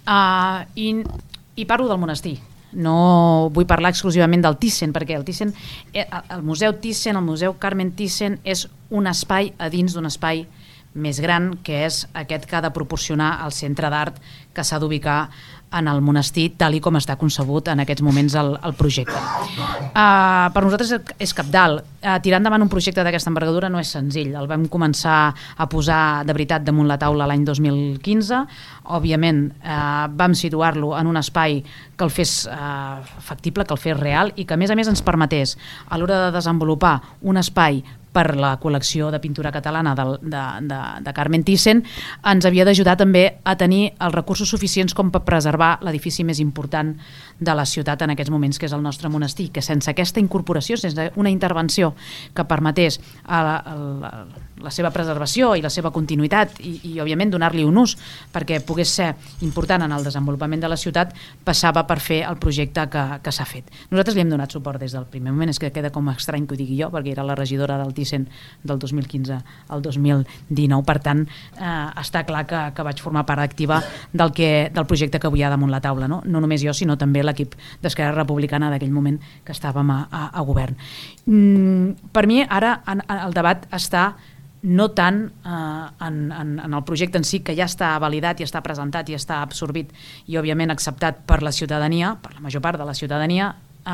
I parlo del monestir. No vull parlar exclusivament del Thyssen, perquè el Museu Thyssen, el Museu Carmen Thyssen, és un espai a dins d'un espai més gran, que és aquest que ha de proporcionar el centre d'art que s'ha d'ubicar en el monestir, tal i com està concebut en aquests moments el projecte. Per nosaltres és cabdal. Tirar endavant un projecte d'aquesta envergadura no és senzill. El vam començar a posar de veritat damunt la taula l'any 2015. Òbviament vam situar-lo en un espai que el fes factible, que el fes real i que a més ens permetés, a l'hora de desenvolupar un espai per la col·lecció de pintura catalana de Carmen Thyssen, ens havia d'ajudar també a tenir els recursos suficients com per preservar l'edifici més important de la ciutat en aquests moments, que és el nostre monestir, que sense aquesta incorporació, sense una intervenció que permetés la seva preservació i la seva continuïtat i òbviament donar-li un ús perquè pogués ser important en el desenvolupament de la ciutat, passava per fer el projecte que s'ha fet. Nosaltres li hem donat suport des del primer moment, és que queda com estrany que ho digui jo, perquè era la regidora del Thyssen del 2015 al 2019, per tant està clar que vaig formar part activa del projecte que avui hi ha damunt la taula, no només jo, sinó també l'equip d'Esquerra Republicana d'aquell moment que estàvem a govern. Per mi ara el debat està no tant en el projecte en si, que ja està validat i està presentat i està absorbit i òbviament acceptat per la ciutadania, per la major part de la ciutadania,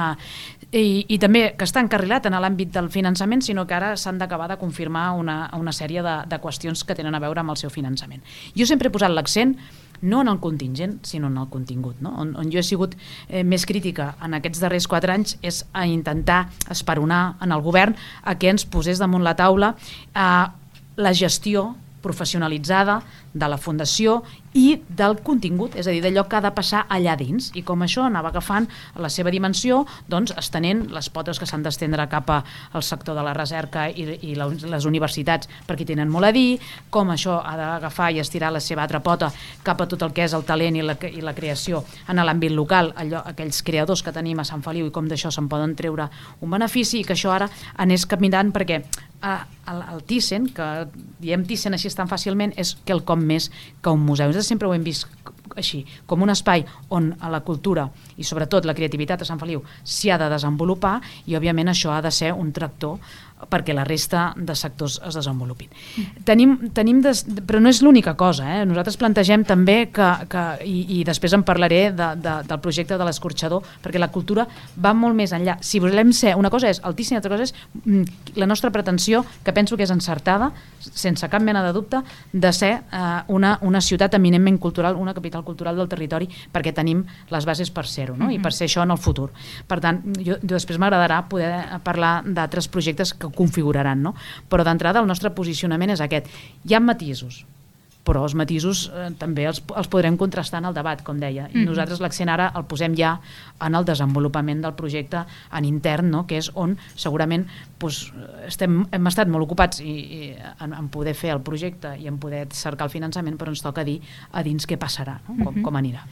i també que està encarrilat en l'àmbit del finançament, sinó que ara s'han d'acabar de confirmar una sèrie de qüestions que tenen a veure amb el seu finançament. Jo sempre he posat l'accent no en el contingent, sinó en el contingut. On jo he sigut més crítica en aquests darrers 4 anys és a intentar esperonar en el govern a que ens posés damunt la taula la gestió professionalitzada de la fundació i del contingut, és a dir, d'allò que ha de passar allà dins, i com això anava agafant la seva dimensió, doncs estenent les potes que s'han d'estendre cap al sector de la recerca i les universitats, perquè tenen molt a dir, com això ha d'agafar i estirar la seva altra pota cap a tot el que és el talent i la creació en l'àmbit local, aquells creadors que tenim a Sant Feliu i com d'això se'n poden treure un benefici, i que això ara anés caminant, perquè el Thyssen, que diem Thyssen així tan fàcilment, és quelcom més que un museu. Nosaltres sempre ho hem vist així, com un espai on la cultura i sobretot la creativitat a Sant Feliu s'hi ha de desenvolupar, i òbviament això ha de ser un tractor perquè la resta de sectors es desenvolupin. Però no és l'única cosa. Nosaltres plantegem també i després en parlaré del projecte de l'escorxador, perquè la cultura va molt més enllà. Si volem ser, una cosa és el Thyssen i l'altra cosa és la nostra pretensió, que penso que és encertada, sense cap mena de dubte, de ser una ciutat eminentment cultural, una capital cultural del territori, perquè tenim les bases per ser-ho, i per ser això en el futur. Per tant, jo després m'agradarà poder parlar d'altres projectes que configuraran, però d'entrada el nostre posicionament és aquest. Hi ha matisos, però els matisos també els podrem contrastar en el debat, com deia. I nosaltres l'accent ara el posem ja en el desenvolupament del projecte en intern, que és on segurament hem estat molt ocupats en poder fer el projecte i en poder cercar el finançament, però ens toca dir a dins què passarà, com anirà.